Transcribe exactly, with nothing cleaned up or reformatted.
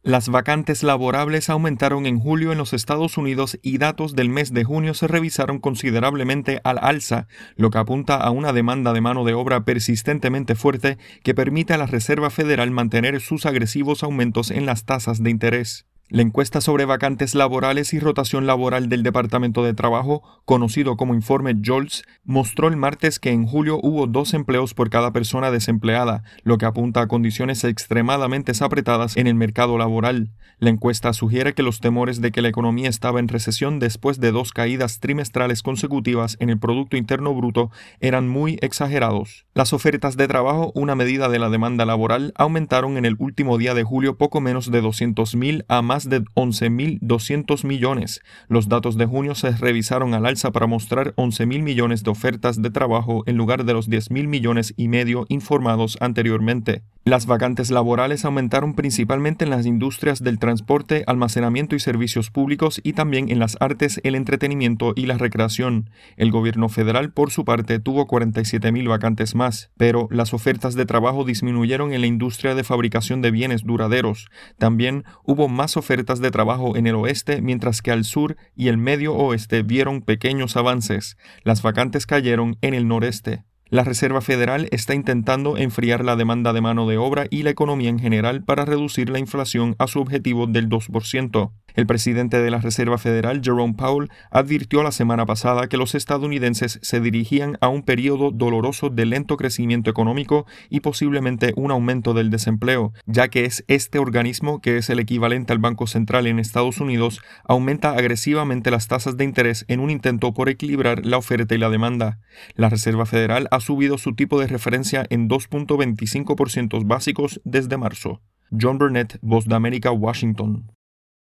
Las vacantes laborables aumentaron en julio en los Estados Unidos y datos del mes de junio se revisaron considerablemente al alza, lo que apunta a una demanda de mano de obra persistentemente fuerte que permite a la Reserva Federal mantener sus agresivos aumentos en las tasas de interés. La encuesta sobre vacantes laborales y rotación laboral del Departamento de Trabajo, conocido como informe JOLTS, mostró el martes que en julio hubo dos empleos por cada persona desempleada, lo que apunta a condiciones extremadamente apretadas en el mercado laboral. La encuesta sugiere que los temores de que la economía estaba en recesión después de dos caídas trimestrales consecutivas en el Producto Interno Bruto eran muy exagerados. Las ofertas de trabajo, una medida de la demanda laboral, aumentaron en el último día de julio poco menos de doscientos mil a más de once mil doscientos millones. Los datos de junio se revisaron al alza para mostrar once mil millones de ofertas de trabajo en lugar de los diez mil millones y medio informados anteriormente. Las vacantes laborales aumentaron principalmente en las industrias del transporte, almacenamiento y servicios públicos y también en las artes, el entretenimiento y la recreación. El gobierno federal, por su parte, tuvo cuarenta y siete mil vacantes más, pero las ofertas de trabajo disminuyeron en la industria de fabricación de bienes duraderos. También hubo más ofertas de trabajo en el oeste, mientras que al sur y el medio oeste vieron pequeños avances. Las vacantes cayeron en el noreste. La Reserva Federal está intentando enfriar la demanda de mano de obra y la economía en general para reducir la inflación a su objetivo del dos por ciento. El presidente de la Reserva Federal, Jerome Powell, advirtió la semana pasada que los estadounidenses se dirigían a un periodo doloroso de lento crecimiento económico y posiblemente un aumento del desempleo, ya que es este organismo, que es el equivalente al Banco Central en Estados Unidos, aumenta agresivamente las tasas de interés en un intento por equilibrar la oferta y la demanda. La Reserva Federal ha subido su tipo de referencia en dos punto veinticinco por ciento básicos desde marzo. John Burnett, Voz de América, Washington.